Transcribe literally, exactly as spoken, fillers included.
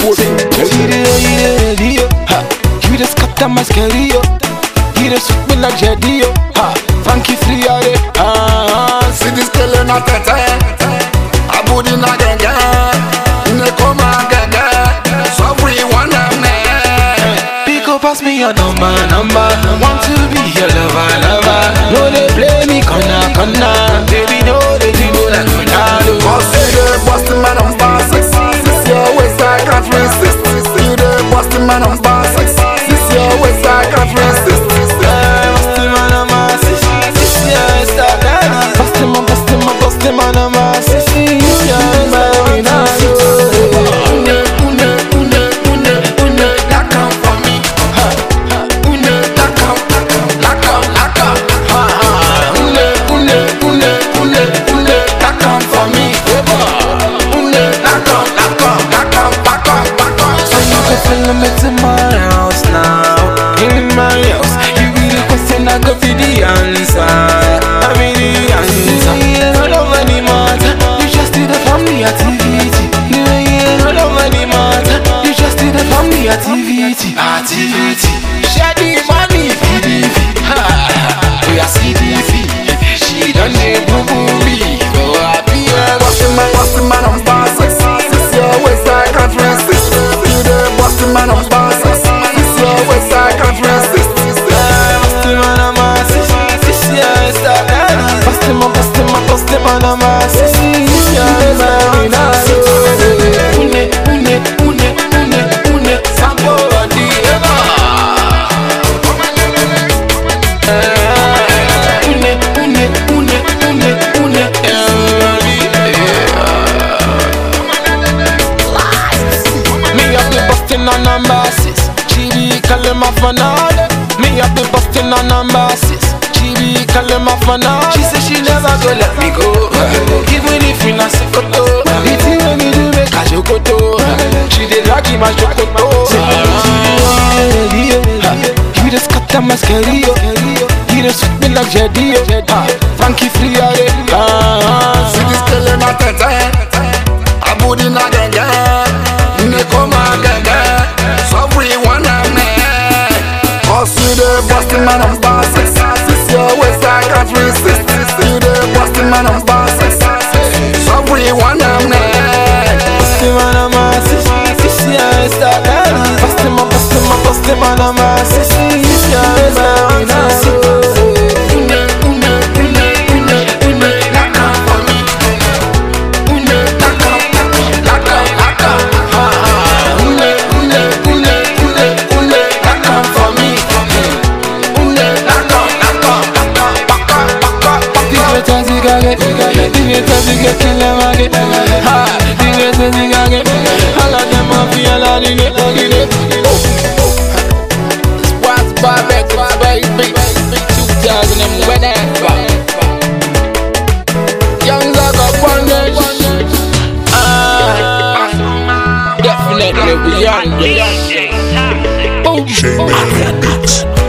You just cut a mascarillo. You just sweet me like Jadio. Funky free out it. See this girl in a tete, a booty in a genge, ne koma genge, so free one of me. Pico pass me your number, number. Want to be your lover, lover. No they play me corner, corner. Baby no they do like Ronaldo. Cause you the bustin' man on bar six. This your waist I can't resist. You the bustin' man on bar six. This your waist I can't resist. Bustin' man on my six. This your waist I can't resist. Bustin' man, bustin' man, bustin' man on my six. You just marry Ronaldo. Une, une, une, une, une, la come for me. Une, la come, la come, la come. Une, une, une, une, une, la come for me. Une, la come, la come, la come, la come, la come. So you can follow me to my house now. In my house, you be the question, I go be the answer. I be the answer. You ain't all over the matter. You just did the family activity. You ain't all over the matter. You just did the family activity. Activity. Share the money, P D V. We are C D V. She done the boo boo me. Go happy, Bustin' man, bustin' man on bar six. This your waist I can't resist. You the bustin' man on bar six. This your waist I can't resist. Bustin' man on my six. This your waist I can't resist. Bustin' man, bustin' man, bustin' man on my six. This your waist I can't resist. Une, une, une, une, une, sambo di eba. Une, une, une, une, une, me up the bustin' on number six. She be calling my phone all day. Me up the bustin' on number six. She be calling my phone all day. She say she never go let me go. Even if we not sick of to. It's you when you do make a jokoto. She dey drag my jokoto. You just cut a mascarillo. You just sweet me like Jadio. Funky free out it. See this girl in a tete, a booty in a genge, ne koma genge, so free one of me. Cause you the bustin' man on bar six. This your waist I can't resist. You the bustin' man on bar six. So free one of me. Bustin' man on my six. This your waist I can't resist. Bustin' man, bustin' man, bustin' man on my six. This your waist I can't resist. Une, une, une, une, une, la come for me. Une, la come, la come, la come. Une, une, une, une, une, la come for me. Une, la come, la come, la come, la come, la come. Dime tanti kage, dime tanti ke kile mage. Dime tanti kage, ala dem afi ala dige dige. Squats by records, baby. two thousand and whenever. Young Zaga Foundation. Ah, definitely we young. Boom. J-Man Beats.